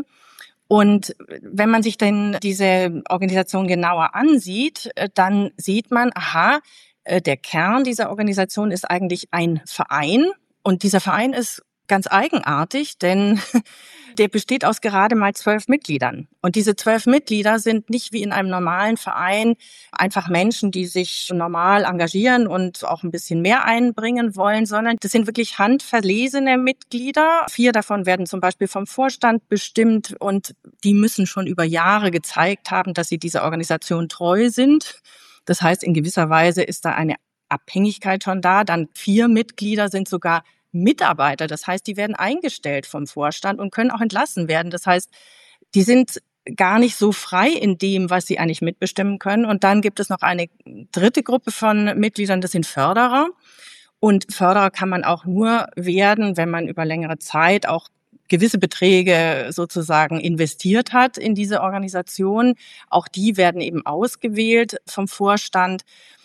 Und wenn man sich denn diese Organisation genauer ansieht, dann sieht man, aha, der Kern dieser Organisation ist eigentlich ein Verein. Und dieser Verein ist ganz eigenartig, denn der besteht aus gerade mal 12 Mitgliedern. Und diese 12 Mitglieder sind nicht wie in einem normalen Verein einfach Menschen, die sich normal engagieren und auch ein bisschen mehr einbringen wollen, sondern das sind wirklich handverlesene Mitglieder. 4 davon werden zum Beispiel vom Vorstand bestimmt und die müssen schon über Jahre gezeigt haben, dass sie dieser Organisation treu sind. Das heißt, in gewisser Weise ist da eine Abhängigkeit schon da. Dann 4 Mitglieder sind sogar Mitarbeiter. Das heißt, die werden eingestellt vom Vorstand und können auch entlassen werden. Das heißt, die sind gar nicht so frei in dem, was sie eigentlich mitbestimmen können. Und dann gibt es noch eine dritte Gruppe von Mitgliedern, das sind Förderer. Und Förderer kann man auch nur werden, wenn man über längere Zeit auch gewisse Beträge sozusagen investiert hat in diese Organisation. Auch die werden eben ausgewählt vom Vorstand.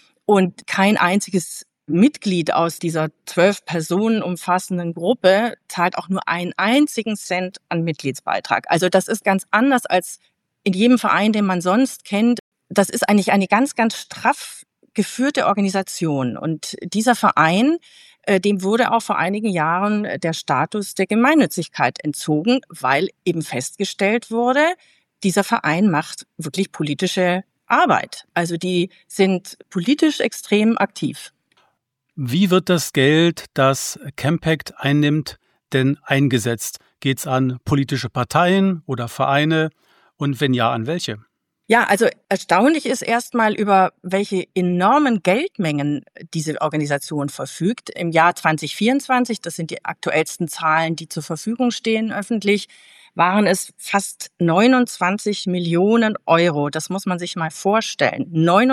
Und kein einziges Mitglied aus dieser 12 Personen umfassenden Gruppe zahlt auch nur einen einzigen Cent an Mitgliedsbeitrag. Also das ist ganz anders als in jedem Verein, den man sonst kennt. Das ist eigentlich eine ganz, ganz straff geführte Organisation. Und dieser Verein, dem wurde auch vor einigen Jahren der Status der Gemeinnützigkeit entzogen, weil eben festgestellt wurde, dieser Verein macht wirklich politische Arbeit. Also die sind politisch extrem aktiv. Wie wird das Geld, das Campact einnimmt, denn eingesetzt? Geht es an politische Parteien oder Vereine? Und wenn ja, an welche? Ja, also erstaunlich ist erstmal, über welche enormen Geldmengen diese Organisation verfügt. Im Jahr 2024, das sind die aktuellsten Zahlen, die zur Verfügung stehen öffentlich, waren es fast 29 Millionen Euro. Das muss man sich mal vorstellen.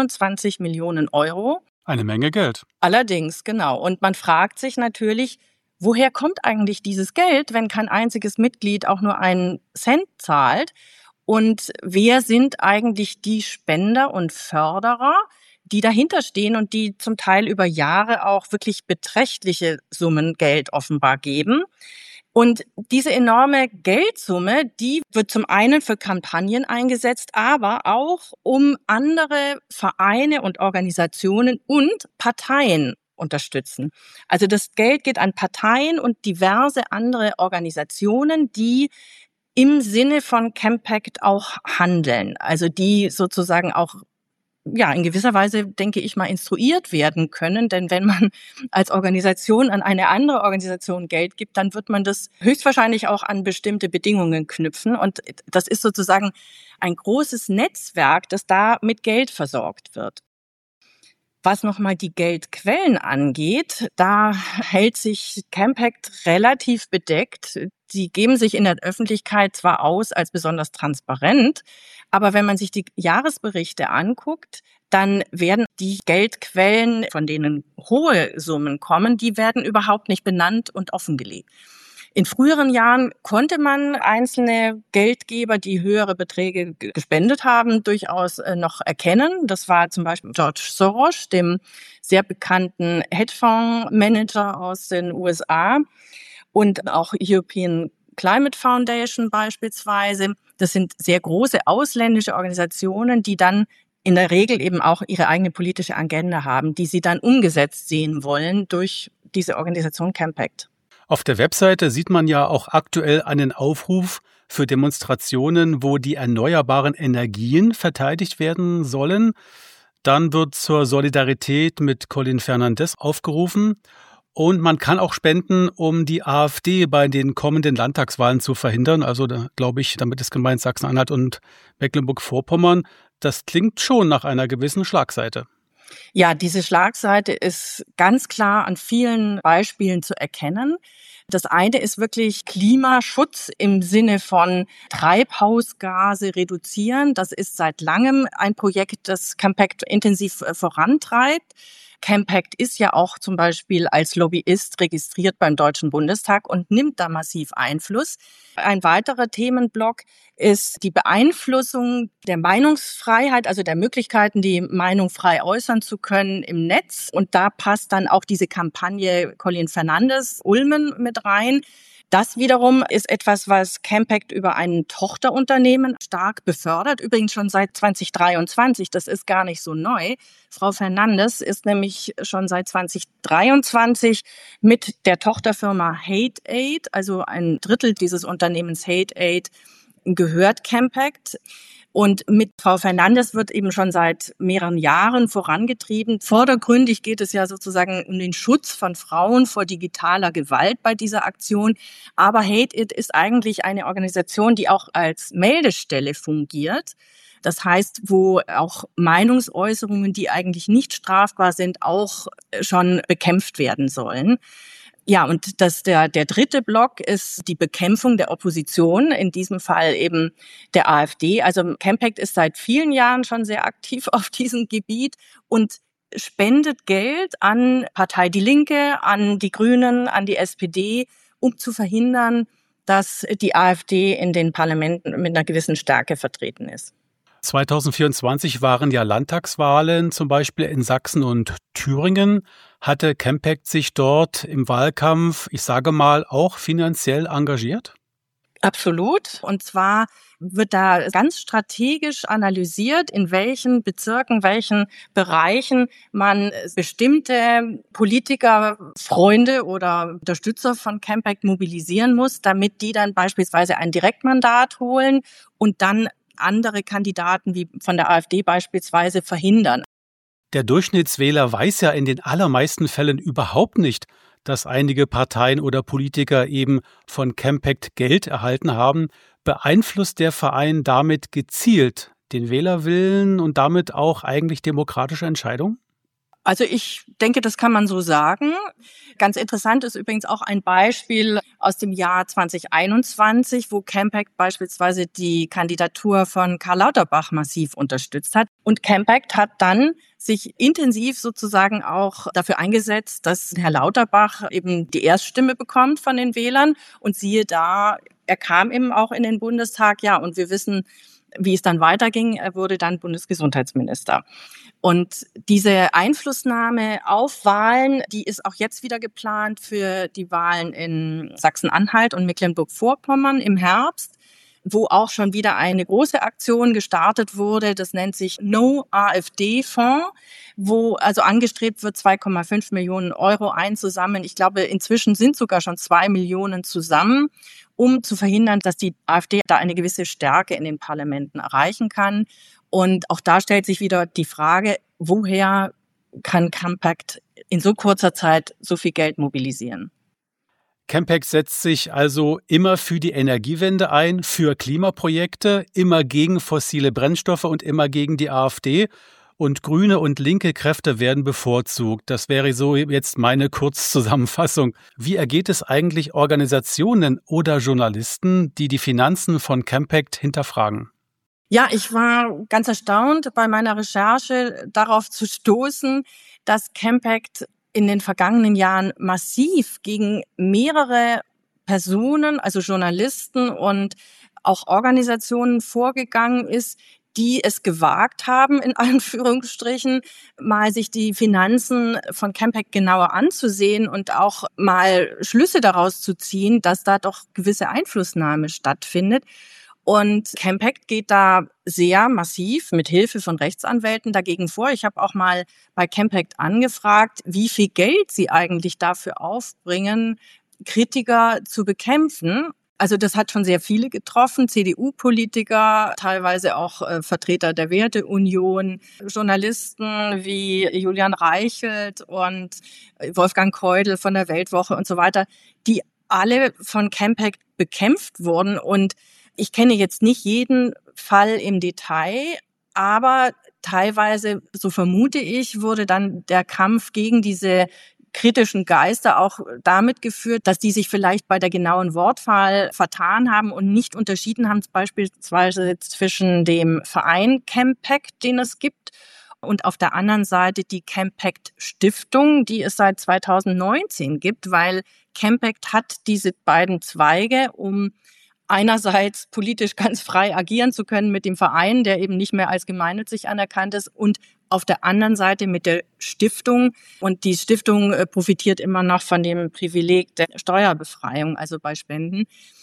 29 Millionen Euro. Eine Menge Geld. Allerdings, genau. Und man fragt sich natürlich, woher kommt eigentlich dieses Geld, wenn kein einziges Mitglied auch nur einen Cent zahlt? Und wer sind eigentlich die Spender und Förderer, die dahinter stehen und die zum Teil über Jahre auch wirklich beträchtliche Summen Geld offenbar geben? Und diese enorme Geldsumme, die wird zum einen für Kampagnen eingesetzt, aber auch um andere Vereine und Organisationen und Parteien unterstützen. Also das Geld geht an Parteien und diverse andere Organisationen, die im Sinne von Campact auch handeln. Also die sozusagen auch in gewisser Weise, denke ich mal, instruiert werden können. Denn wenn man als Organisation an eine andere Organisation Geld gibt, dann wird man das höchstwahrscheinlich auch an bestimmte Bedingungen knüpfen. Und das ist sozusagen ein großes Netzwerk, das da mit Geld versorgt wird. Was nochmal die Geldquellen angeht, da hält sich Campact relativ bedeckt. Sie geben sich in der Öffentlichkeit zwar aus als besonders transparent, aber wenn man sich die Jahresberichte anguckt, dann werden die Geldquellen, von denen hohe Summen kommen, die werden überhaupt nicht benannt und offengelegt. In früheren Jahren konnte man einzelne Geldgeber, die höhere Beträge gespendet haben, durchaus noch erkennen. Das war zum Beispiel George Soros, dem sehr bekannten Hedgefondsmanager aus den USA, und auch European Climate Foundation beispielsweise. Das sind sehr große ausländische Organisationen, die dann in der Regel eben auch ihre eigene politische Agenda haben, die sie dann umgesetzt sehen wollen durch diese Organisation Campact. Auf der Webseite sieht man ja auch aktuell einen Aufruf für Demonstrationen, wo die erneuerbaren Energien verteidigt werden sollen. Dann wird zur Solidarität mit Colin Fernandes aufgerufen. Und man kann auch spenden, um die AfD bei den kommenden Landtagswahlen zu verhindern. Also da glaube ich, damit ist gemeint Sachsen-Anhalt und Mecklenburg-Vorpommern. Das klingt schon nach einer gewissen Schlagseite. Ja, diese Schlagseite ist ganz klar an vielen Beispielen zu erkennen. Das eine ist wirklich Klimaschutz im Sinne von Treibhausgase reduzieren. Das ist seit langem ein Projekt, das Campact intensiv vorantreibt. Campact ist ja auch zum Beispiel als Lobbyist registriert beim Deutschen Bundestag und nimmt da massiv Einfluss. Ein weiterer Themenblock ist die Beeinflussung der Meinungsfreiheit, also der Möglichkeiten, die Meinung frei äußern zu können im Netz. Und da passt dann auch diese Kampagne Colin Fernandes Ulmen mit rein. Das wiederum ist etwas, was Campact über ein Tochterunternehmen stark befördert, übrigens schon seit 2023. Das ist gar nicht so neu. Frau Fernandes ist nämlich schon seit 2023 mit der Tochterfirma Hate Aid, also ein Drittel dieses Unternehmens Hate Aid, gehört Campact. Und mit Frau Fernandes wird eben schon seit mehreren Jahren vorangetrieben. Vordergründig geht es ja sozusagen um den Schutz von Frauen vor digitaler Gewalt bei dieser Aktion. Aber Hate It ist eigentlich eine Organisation, die auch als Meldestelle fungiert. Das heißt, wo auch Meinungsäußerungen, die eigentlich nicht strafbar sind, auch schon bekämpft werden sollen. Ja, und der dritte Block ist die Bekämpfung der Opposition, in diesem Fall eben der AfD. Also Campact ist seit vielen Jahren schon sehr aktiv auf diesem Gebiet und spendet Geld an Partei Die Linke, an die Grünen, an die SPD, um zu verhindern, dass die AfD in den Parlamenten mit einer gewissen Stärke vertreten ist. 2024 waren ja Landtagswahlen, zum Beispiel in Sachsen und Thüringen. Hatte Campact sich dort im Wahlkampf, ich sage mal, auch finanziell engagiert? Absolut. Und zwar wird da ganz strategisch analysiert, in welchen Bezirken, welchen Bereichen man bestimmte Politiker, Freunde oder Unterstützer von Campact mobilisieren muss, damit die dann beispielsweise ein Direktmandat holen und dann andere Kandidaten wie von der AfD beispielsweise verhindern. Der Durchschnittswähler weiß ja in den allermeisten Fällen überhaupt nicht, dass einige Parteien oder Politiker eben von Campact Geld erhalten haben. Beeinflusst der Verein damit gezielt den Wählerwillen und damit auch eigentlich demokratische Entscheidungen? Also ich denke, das kann man so sagen. Ganz interessant ist übrigens auch ein Beispiel aus dem Jahr 2021, wo Campact beispielsweise die Kandidatur von Karl Lauterbach massiv unterstützt hat. Und Campact hat dann sich intensiv sozusagen auch dafür eingesetzt, dass Herr Lauterbach eben die Erststimme bekommt von den Wählern. Und siehe da, er kam eben auch in den Bundestag. Ja, und wir wissen, wie es dann weiterging. Er wurde dann Bundesgesundheitsminister. Und diese Einflussnahme auf Wahlen, die ist auch jetzt wieder geplant für die Wahlen in Sachsen-Anhalt und Mecklenburg-Vorpommern im Herbst, wo auch schon wieder eine große Aktion gestartet wurde. Das nennt sich No-AfD-Fonds, wo also angestrebt wird, 2,5 Millionen Euro einzusammeln. Ich glaube, inzwischen sind sogar schon 2 Millionen zusammen, um zu verhindern, dass die AfD da eine gewisse Stärke in den Parlamenten erreichen kann. Und auch da stellt sich wieder die Frage, woher kann Campact in so kurzer Zeit so viel Geld mobilisieren? Campact setzt sich also immer für die Energiewende ein, für Klimaprojekte, immer gegen fossile Brennstoffe und immer gegen die AfD. Und grüne und linke Kräfte werden bevorzugt. Das wäre so jetzt meine Kurzzusammenfassung. Wie ergeht es eigentlich Organisationen oder Journalisten, die die Finanzen von Campact hinterfragen? Ja, ich war ganz erstaunt bei meiner Recherche darauf zu stoßen, dass Campact in den vergangenen Jahren massiv gegen mehrere Personen, also Journalisten und auch Organisationen vorgegangen ist, die es gewagt haben, in Anführungsstrichen, mal sich die Finanzen von Campact genauer anzusehen und auch mal Schlüsse daraus zu ziehen, dass da doch gewisse Einflussnahme stattfindet. Und Campact geht da sehr massiv mit Hilfe von Rechtsanwälten dagegen vor. Ich habe auch mal bei Campact angefragt, wie viel Geld sie eigentlich dafür aufbringen, Kritiker zu bekämpfen. Also das hat schon sehr viele getroffen, CDU-Politiker, teilweise auch Vertreter der Werteunion, Journalisten wie Julian Reichelt und Wolfgang Keudel von der Weltwoche und so weiter, die alle von Campact bekämpft wurden. Und ich kenne jetzt nicht jeden Fall im Detail, aber teilweise, so vermute ich, wurde dann der Kampf gegen diese kritischen Geister auch damit geführt, dass die sich vielleicht bei der genauen Wortwahl vertan haben und nicht unterschieden haben, beispielsweise zwischen dem Verein Campact, den es gibt, und auf der anderen Seite die Campact Stiftung, die es seit 2019 gibt, weil Campact hat diese beiden Zweige, um einerseits politisch ganz frei agieren zu können mit dem Verein, der eben nicht mehr als gemeinnützig anerkannt ist, und auf der anderen Seite mit der Stiftung. Und die Stiftung profitiert immer noch von dem Privileg der Steuerbefreiung, also bei Spenden.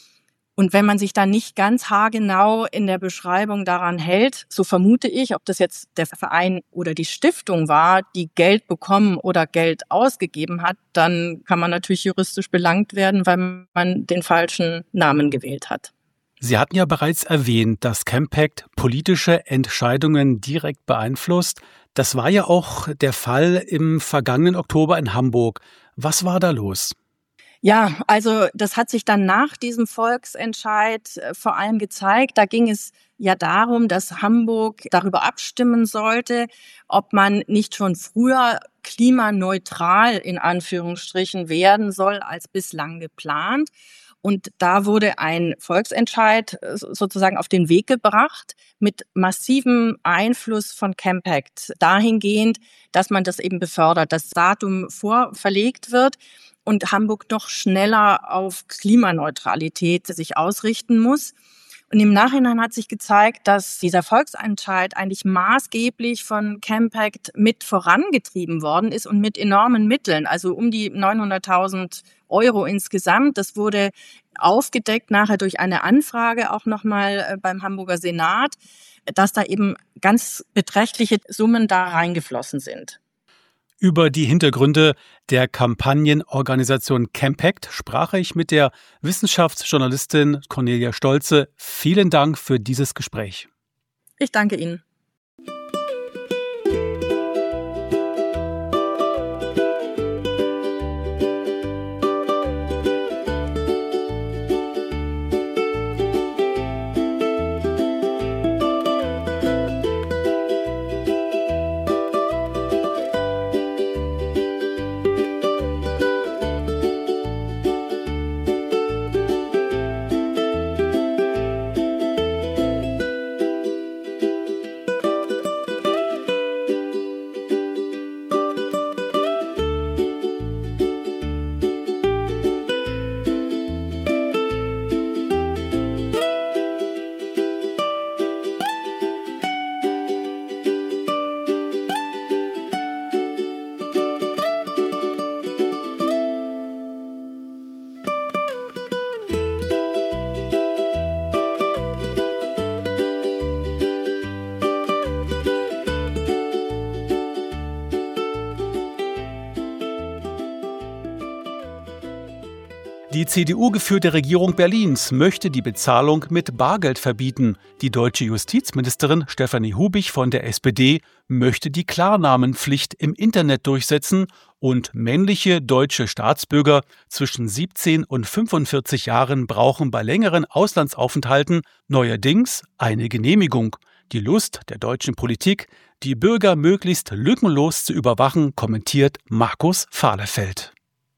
Und wenn man sich da nicht ganz haargenau in der Beschreibung daran hält, so vermute ich, ob das jetzt der Verein oder die Stiftung war, die Geld bekommen oder Geld ausgegeben hat, dann kann man natürlich juristisch belangt werden, weil man den falschen Namen gewählt hat. Sie hatten ja bereits erwähnt, dass Campact politische Entscheidungen direkt beeinflusst. Das war ja auch der Fall im vergangenen Oktober in Hamburg. Was war da los? Ja, also das hat sich dann nach diesem Volksentscheid vor allem gezeigt. Da ging es ja darum, dass Hamburg darüber abstimmen sollte, ob man nicht schon früher klimaneutral in Anführungsstrichen werden soll als bislang geplant. Und da wurde ein Volksentscheid sozusagen auf den Weg gebracht mit massivem Einfluss von Campact dahingehend, dass man das eben befördert, das Datum verlegt wird und Hamburg noch schneller auf Klimaneutralität sich ausrichten muss. Und im Nachhinein hat sich gezeigt, dass dieser Volksentscheid eigentlich maßgeblich von Campact mit vorangetrieben worden ist und mit enormen Mitteln, also um die 900.000 € insgesamt. Das wurde aufgedeckt nachher durch eine Anfrage auch nochmal beim Hamburger Senat, dass da eben ganz beträchtliche Summen da reingeflossen sind. Über die Hintergründe der Kampagnenorganisation Campact sprach ich mit der Wissenschaftsjournalistin Cornelia Stolze. Vielen Dank für dieses Gespräch. Ich danke Ihnen. Die CDU-geführte Regierung Berlins möchte die Bezahlung mit Bargeld verbieten. Die deutsche Justizministerin Stefanie Hubig von der SPD möchte die Klarnamenpflicht im Internet durchsetzen und männliche deutsche Staatsbürger zwischen 17 und 45 Jahren brauchen bei längeren Auslandsaufenthalten neuerdings eine Genehmigung. Die Lust der deutschen Politik, die Bürger möglichst lückenlos zu überwachen, kommentiert Markus Fahlefeld.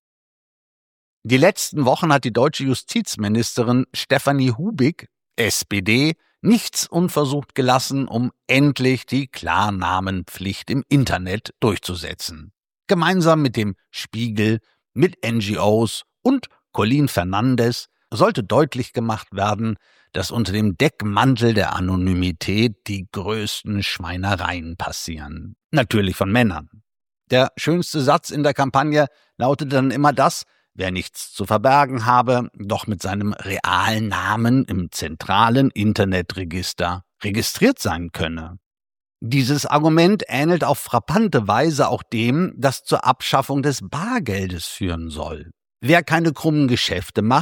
Die letzten Wochen hat die deutsche Justizministerin Stefanie Hubig, SPD, nichts unversucht gelassen, um endlich die Klarnamenpflicht im Internet durchzusetzen. Gemeinsam mit dem Spiegel, mit NGOs und Colin Fernandes sollte deutlich gemacht werden, dass unter dem Deckmantel der Anonymität die größten Schweinereien passieren. Natürlich von Männern. Der schönste Satz in der Kampagne lautete dann immer das: Wer nichts zu verbergen habe, doch mit seinem realen Namen im zentralen Internetregister registriert sein könne. Dieses Argument ähnelt auf frappante Weise auch dem, das zur Abschaffung des Bargeldes führen soll. Wer keine krummen Geschäfte macht,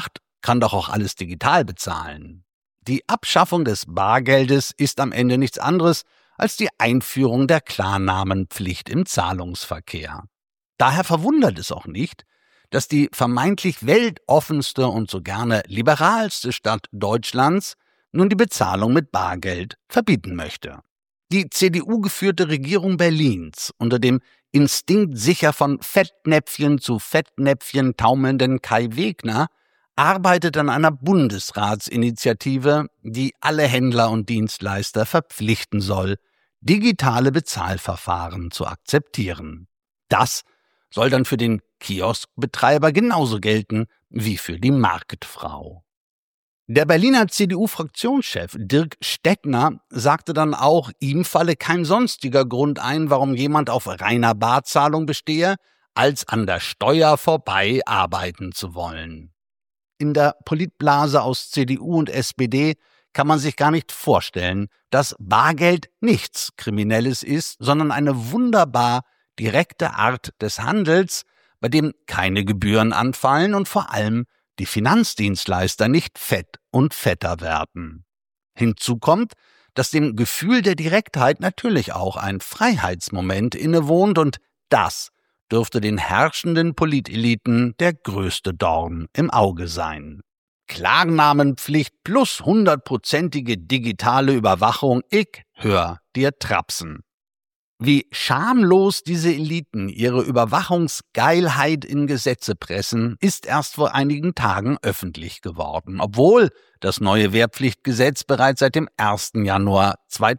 kann doch auch alles digital bezahlen. Die Abschaffung des Bargeldes ist am Ende nichts anderes als die Einführung der Klarnamenpflicht im Zahlungsverkehr. Daher verwundert es auch nicht, dass die vermeintlich weltoffenste und so gerne liberalste Stadt Deutschlands nun die Bezahlung mit Bargeld verbieten möchte. Die CDU-geführte Regierung Berlins unter dem Instinkt sicher von Fettnäpfchen zu Fettnäpfchen taumelnden Kai Wegner arbeitet an einer Bundesratsinitiative, die alle Händler und Dienstleister verpflichten soll, digitale Bezahlverfahren zu akzeptieren. Das soll dann für den Kioskbetreiber genauso gelten wie für die Marktfrau. Der Berliner CDU-Fraktionschef Dirk Stettner sagte dann auch, ihm falle kein sonstiger Grund ein, warum jemand auf reiner Barzahlung bestehe, als an der Steuer vorbei arbeiten zu wollen. In der Politblase aus CDU und SPD kann man sich gar nicht vorstellen, dass Bargeld nichts Kriminelles ist, sondern eine wunderbar direkte Art des Handels, bei dem keine Gebühren anfallen und vor allem die Finanzdienstleister nicht fett und fetter werden. Hinzu kommt, dass dem Gefühl der Direktheit natürlich auch ein Freiheitsmoment innewohnt und das dürfte den herrschenden Politeliten der größte Dorn im Auge sein. Klarnamenpflicht plus 100%ige digitale Überwachung, ich hör dir trapsen. Wie schamlos diese Eliten ihre Überwachungsgeilheit in Gesetze pressen, ist erst vor einigen Tagen öffentlich geworden, obwohl das neue Wehrpflichtgesetz bereits seit dem 1. Januar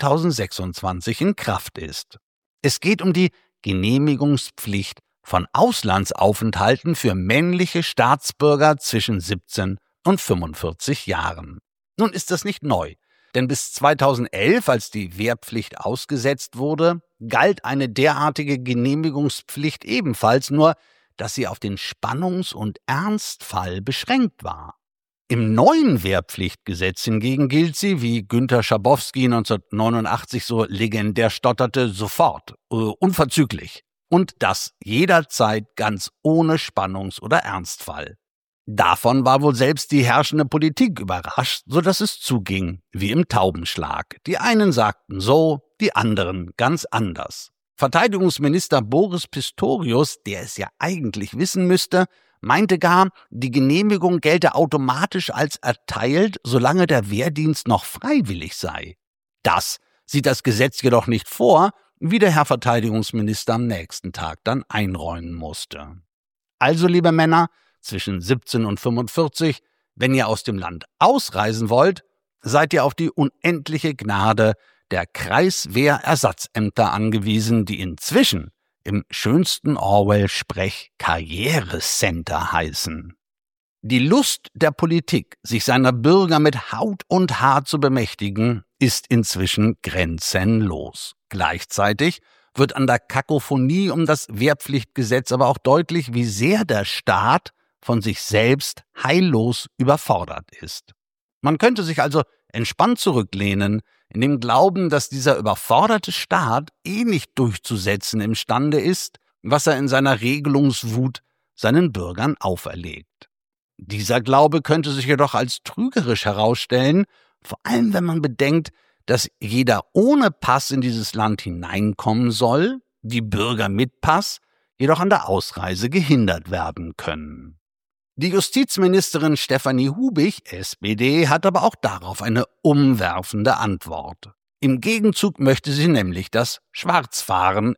2026 in Kraft ist. Es geht um die Genehmigungspflicht von Auslandsaufenthalten für männliche Staatsbürger zwischen 17 und 45 Jahren. Nun ist das nicht neu. Denn bis 2011, als die Wehrpflicht ausgesetzt wurde, galt eine derartige Genehmigungspflicht ebenfalls, nur dass sie auf den Spannungs- und Ernstfall beschränkt war. Im neuen Wehrpflichtgesetz hingegen gilt sie, wie Günter Schabowski 1989 so legendär stotterte, sofort, unverzüglich. Und das jederzeit ganz ohne Spannungs- oder Ernstfall. Davon war wohl selbst die herrschende Politik überrascht, so dass es zuging wie im Taubenschlag. Die einen sagten so, die anderen ganz anders. Verteidigungsminister Boris Pistorius, der es ja eigentlich wissen müsste, meinte gar, die Genehmigung gelte automatisch als erteilt, solange der Wehrdienst noch freiwillig sei. Das sieht das Gesetz jedoch nicht vor, wie der Herr Verteidigungsminister am nächsten Tag dann einräumen musste. Also, liebe Männer, zwischen 17 und 45, wenn ihr aus dem Land ausreisen wollt, seid ihr auf die unendliche Gnade der Kreiswehrersatzämter angewiesen, die inzwischen im schönsten Orwell-Sprech Karrierecenter heißen. Die Lust der Politik, sich seiner Bürger mit Haut und Haar zu bemächtigen, ist inzwischen grenzenlos. Gleichzeitig wird an der Kakophonie um das Wehrpflichtgesetz aber auch deutlich, wie sehr der Staat von sich selbst heillos überfordert ist. Man könnte sich also entspannt zurücklehnen, in dem Glauben, dass dieser überforderte Staat nicht durchzusetzen imstande ist, was er in seiner Regelungswut seinen Bürgern auferlegt. Dieser Glaube könnte sich jedoch als trügerisch herausstellen, vor allem wenn man bedenkt, dass jeder ohne Pass in dieses Land hineinkommen soll, die Bürger mit Pass jedoch an der Ausreise gehindert werden können. Die Justizministerin Stefanie Hubig, SPD, hat aber auch darauf eine umwerfende Antwort. Im Gegenzug möchte sie nämlich das Schwarzfahren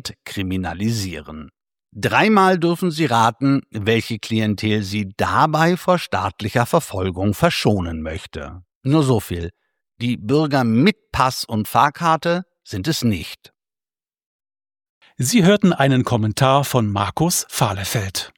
entkriminalisieren. 3-mal dürfen Sie raten, welche Klientel sie dabei vor staatlicher Verfolgung verschonen möchte. Nur so viel. Die Bürger mit Pass und Fahrkarte sind es nicht. Sie hörten einen Kommentar von Markus Fahlefeld.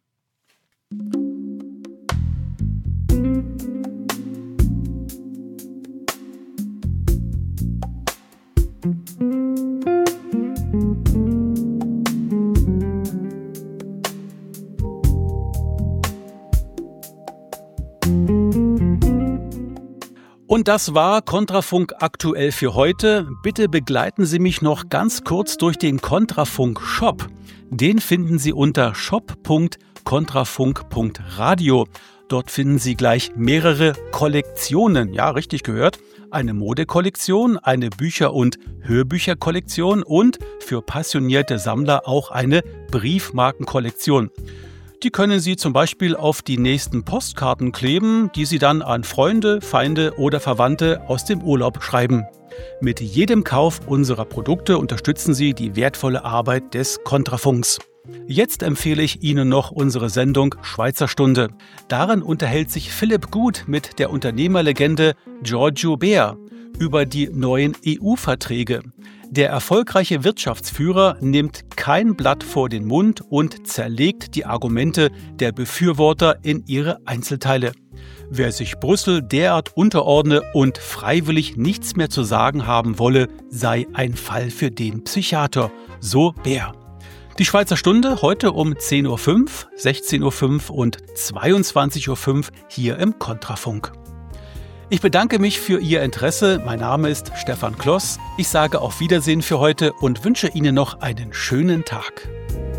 Und das war Kontrafunk aktuell für heute. Bitte begleiten Sie mich noch ganz kurz durch den Kontrafunk-Shop. Den finden Sie unter shop.kontrafunk.radio. Dort finden Sie gleich mehrere Kollektionen. Ja, richtig gehört. Eine Modekollektion, eine Bücher- und Hörbücherkollektion und für passionierte Sammler auch eine Briefmarkenkollektion. Die können Sie zum Beispiel auf die nächsten Postkarten kleben, die Sie dann an Freunde, Feinde oder Verwandte aus dem Urlaub schreiben. Mit jedem Kauf unserer Produkte unterstützen Sie die wertvolle Arbeit des Kontrafunks. Jetzt empfehle ich Ihnen noch unsere Sendung Schweizer Stunde. Darin unterhält sich Philipp Gut mit der Unternehmerlegende Giorgio Behr über die neuen EU-Verträge. Der erfolgreiche Wirtschaftsführer nimmt kein Blatt vor den Mund und zerlegt die Argumente der Befürworter in ihre Einzelteile. Wer sich Brüssel derart unterordne und freiwillig nichts mehr zu sagen haben wolle, sei ein Fall für den Psychiater, so Behr. Die Schweizer Stunde heute um 10.05 Uhr, 16.05 Uhr und 22.05 Uhr hier im Kontrafunk. Ich bedanke mich für Ihr Interesse. Mein Name ist Stefan Kloss. Ich sage auf Wiedersehen für heute und wünsche Ihnen noch einen schönen Tag.